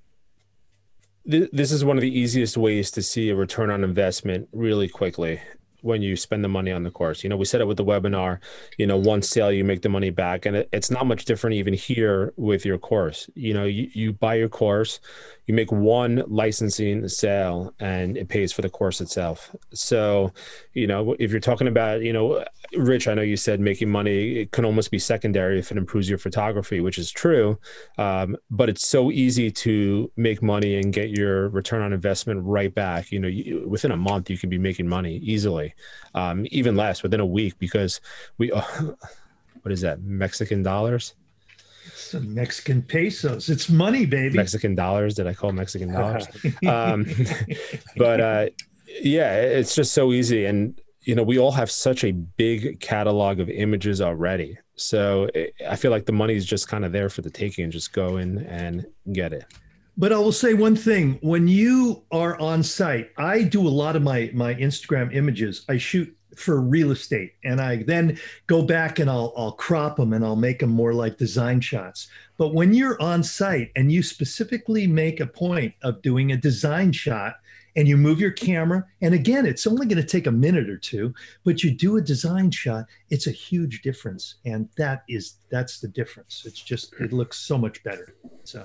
th- this is one of the easiest ways to see a return on investment really quickly when you spend the money on the course. You know, we said it with the webinar, you know, one sale, you make the money back. And it, it's not much different even here with your course. You know, you, you buy your course, you make one licensing sale and it pays for the course itself. So, you know, if you're talking about, you know, Rich, I know you said making money, it can almost be secondary if it improves your photography, which is true. Um, but it's so easy to make money and get your return on investment right back. You know, you, within a month, you can be making money easily, um, even less within a week, because we, uh, what is that? Mexican dollars? It's Mexican pesos. It's money, baby. Mexican dollars. Did I call Mexican dollars? um, but uh, yeah, it's just so easy. And, you know, we all have such a big catalog of images already. So it, I feel like the money is just kind of there for the taking, and just go in and get it. But I will say one thing, when you are on site, I do a lot of my, my Instagram images. I shoot for real estate, and I then go back and I'll, I'll crop them and I'll make them more like design shots. But when you're on site and you specifically make a point of doing a design shot, and you move your camera. And again, it's only going to take a minute or two, but you do a design shot. It's a huge difference. And that is, that's the difference. It's just, it looks so much better. So.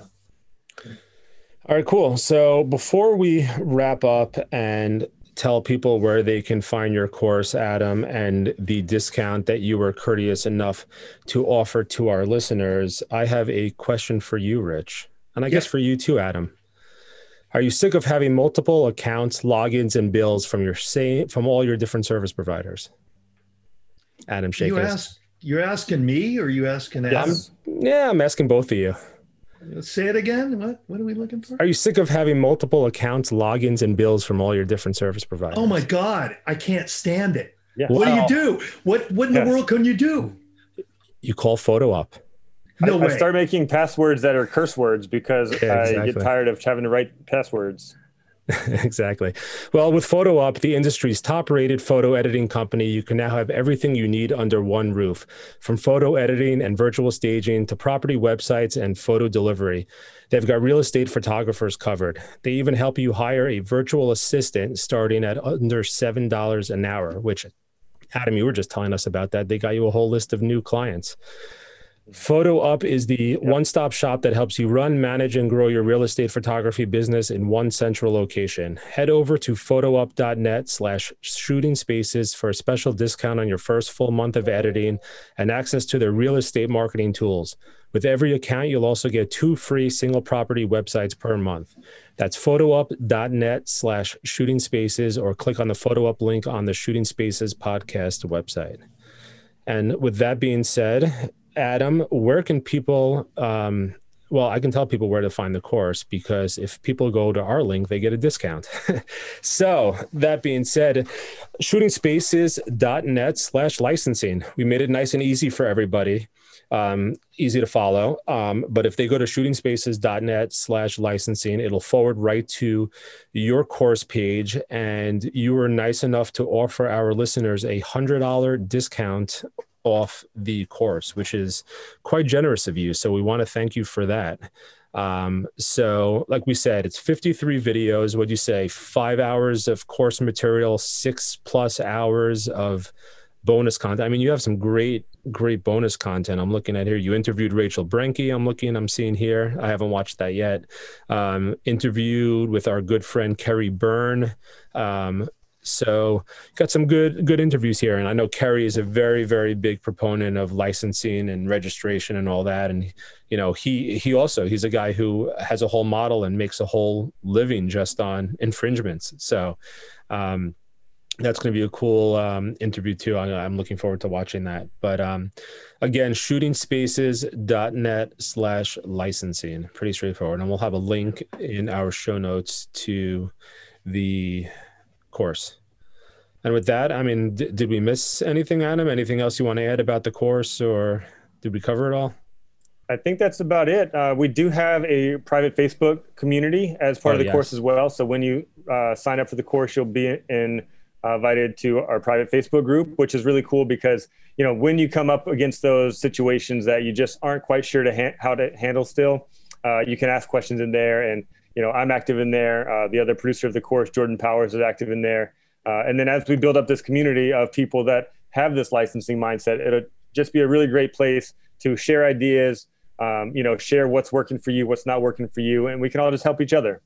All right, cool. So before we wrap up and tell people where they can find your course, Adam, and the discount that you were courteous enough to offer to our listeners, I have a question for you, Rich. And I guess for you too, Adam. Are you sick of having multiple accounts, logins, and bills from your same from all your different service providers? Adam, shake you his. ask, You're asking me, or are you asking Yeah, Adam? I'm, yeah, I'm asking both of you. Say it again. What What are we looking for? Are you sick of having multiple accounts, logins, and bills from all your different service providers? Oh my God, I can't stand it. Yeah. What Wow. do you do? What What in Yes. the world can you do? You call Photo Up. No I, way. I start making passwords that are curse words because Yeah, I exactly. get tired of having to write passwords. Exactly. Well, with Photo Up, the industry's top-rated photo editing company, you can now have everything you need under one roof, from photo editing and virtual staging to property websites and photo delivery. They've got real estate photographers covered. They even help you hire a virtual assistant starting at under seven dollars an hour, which, Adam, you were just telling us about that. They got you a whole list of new clients. Photo Up is the one-stop shop that helps you run, manage, and grow your real estate photography business in one central location. Head over to photoup.net slash shooting spaces for a special discount on your first full month of editing and access to their real estate marketing tools. With every account, you'll also get two free single property websites per month. That's photoup.net slash shooting spaces, or click on the Photo Up link on the Shooting Spaces podcast website. And with that being said, Adam, where can people, um, well, I can tell people where to find the course, because if people go to our link, they get a discount. So that being said, shootingspaces.net slash licensing. We made it nice and easy for everybody, um, easy to follow. Um, but if they go to shootingspaces.net slash licensing, it'll forward right to your course page. And you were nice enough to offer our listeners a one hundred dollars discount off the course, which is quite generous of you. So we want to thank you for that. Um, so like we said, it's fifty-three videos. What'd you say? Five hours of course material, six plus hours of bonus content. I mean, you have some great, great bonus content. I'm looking at here. You interviewed Rachel Brenke. I'm looking, I'm seeing here. I haven't watched that yet. Um, interviewed with our good friend, Kerry Byrne. Um, So got some good good interviews here. And I know Kerry is a very, very big proponent of licensing and registration and all that. And, you know, he he also, he's a guy who has a whole model and makes a whole living just on infringements. So um, that's going to be a cool um, interview too. I, I'm looking forward to watching that. But um, again, shootingspaces.net slash licensing, pretty straightforward. And we'll have a link in our show notes to the course. And with that, I mean, d- did we miss anything, Adam? Anything else you want to add about the course, or did we cover it all? I think that's about it. Uh, we do have a private Facebook community as part Oh, of the yes. course as well. So when you uh, sign up for the course, you'll be in, uh, invited to our private Facebook group, which is really cool because, you know, when you come up against those situations that you just aren't quite sure to ha- how to handle still, uh, you can ask questions in there. And you know, I'm active in there. Uh, the other producer of the course, Jordan Powers, is active in there. Uh, and then as we build up this community of people that have this licensing mindset, it'll just be a really great place to share ideas, um, you know, share what's working for you, what's not working for you, and we can all just help each other.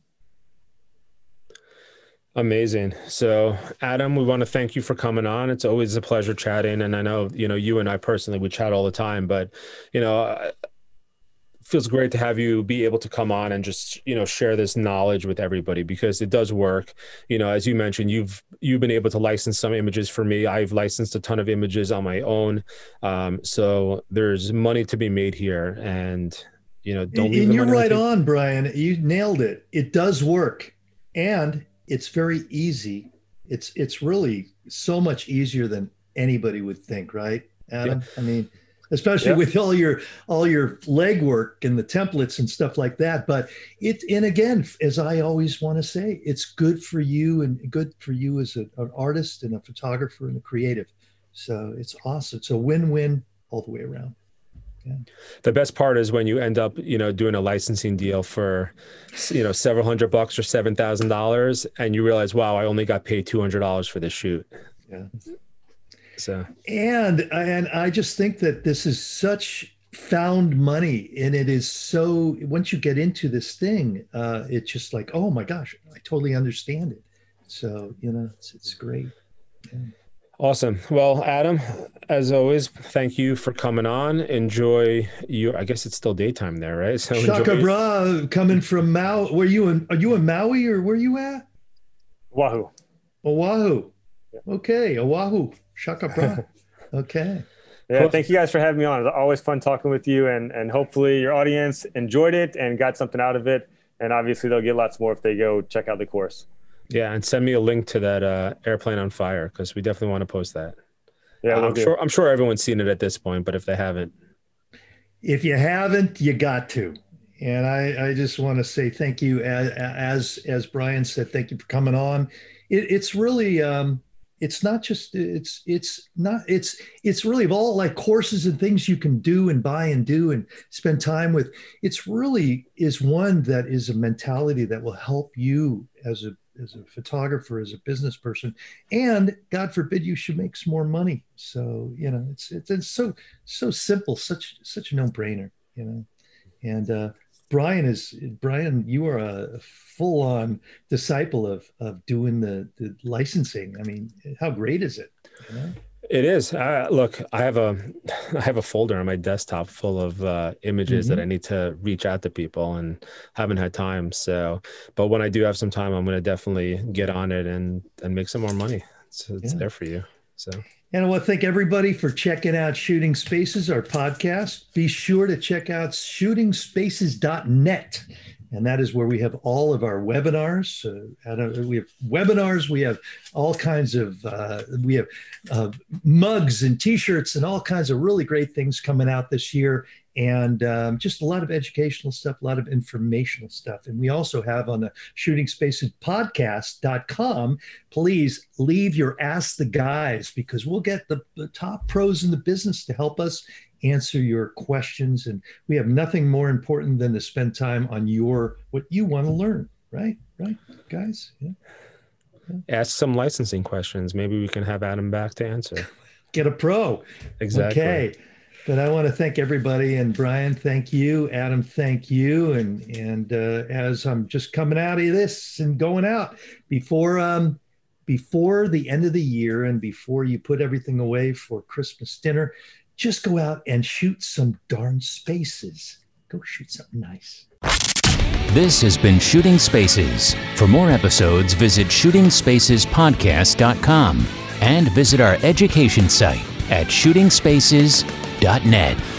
Amazing. So, Adam, we want to thank you for coming on. It's always a pleasure chatting. And I know, you know, you and I personally, we chat all the time, but, you know, feels great to have you be able to come on and just, you know, share this knowledge with everybody, because it does work. You know, as you mentioned, you've, you've been able to license some images for me. I've licensed a ton of images on my own. Um, so there's money to be made here, and, you know, don't leave And the you're money right on the on, Brian. You nailed it. It does work, and it's very easy. It's, it's really so much easier than anybody would think, right, Adam? Yeah. I mean, especially yeah. with all your all your legwork and the templates and stuff like that. But it, and again, as I always want to say, it's good for you and good for you as a, an artist and a photographer and a creative. So it's awesome. It's a win-win all the way around. Yeah. The best part is when you end up, you know, doing a licensing deal for, you know, several hundred bucks or seven thousand dollars, and you realize, wow, I only got paid two hundred dollars for this shoot. Yeah. So, and and I just think that this is such found money, and it is so. Once you get into this thing, uh, it's just like, oh my gosh, I totally understand it. So you know, it's it's great. Yeah. Awesome. Well, Adam, as always, thank you for coming on. Enjoy your, I guess it's still daytime there, right? So Shaka enjoy. Bra, coming from Maui. Were you in, are you in Maui or where you at? Oahu. Oahu. Okay. Oahu. Shaka Bra. Okay. Yeah. Cool. Thank you guys for having me on. It's always fun talking with you, and, and hopefully your audience enjoyed it and got something out of it. And obviously they'll get lots more if they go check out the course. Yeah, and send me a link to that uh, airplane on fire, because we definitely want to post that. Yeah, uh, we'll I'm do. sure. I'm sure everyone's seen it at this point, but if they haven't, If you haven't, you got to. And I, I just want to say thank you, as as, as Brian said, thank you for coming on. It, it's really, um, it's not just, it's it's not, it's it's really of all like courses and things you can do and buy and do and spend time with. It's really is one that is a mentality that will help you as a as a photographer, as a business person, and God forbid you should make some more money. So, you know, it's, it's, it's so, so simple, such, such a no brainer, you know? And, uh, Brian is, Brian, you are a full on disciple of, of doing the, the licensing. I mean, how great is it? You know? it is. Uh, look, I have a, I have a folder on my desktop full of uh, images mm-hmm. that I need to reach out to people, and haven't had time. So, but when I do have some time, I'm going to definitely get on it and and make some more money. So it's yeah. there for you. So. And I want to thank everybody for checking out Shooting Spaces, our podcast. Be sure to check out shooting spaces dot net. And that is where we have all of our webinars. Uh, we have webinars. We have all kinds of, uh, we have uh, mugs and T-shirts and all kinds of really great things coming out this year. And um, just a lot of educational stuff, a lot of informational stuff. And we also have on the shooting spaces podcast dot com, please leave your Ask the Guys, because we'll get the, the top pros in the business to help us answer your questions. And we have nothing more important than to spend time on your, what you want to learn. Right? Right, guys? Yeah. Yeah. Ask some licensing questions. Maybe we can have Adam back to answer. Get a pro. Exactly. Okay. But I want to thank everybody, and Brian, thank you. Adam, thank you. And and uh, as I'm just coming out of this and going out, before um, before the end of the year and before you put everything away for Christmas dinner, just go out and shoot some darn spaces. Go shoot something nice. This has been Shooting Spaces. For more episodes, visit shooting spaces podcast dot com and visit our education site at shooting spaces dot net.